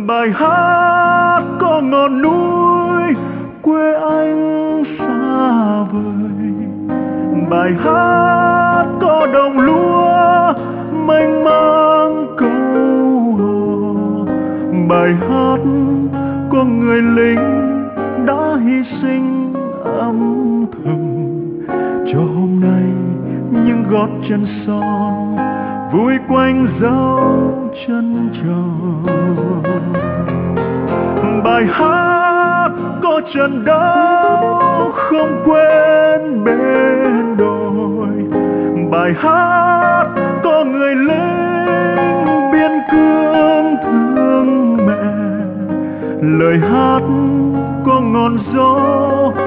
Bài hát có ngọn núi quê anh xa vời, bài hát có đồng lúa mênh mang câu hò, bài hát có người lính đã hy sinh âm thầm cho hôm nay những gót chân son vui quanh dấu chân tròn. Bài hát có trận đấu không quên bên đồi, bài hát có người lính biên cương thương mẹ, lời hát có ngọn gió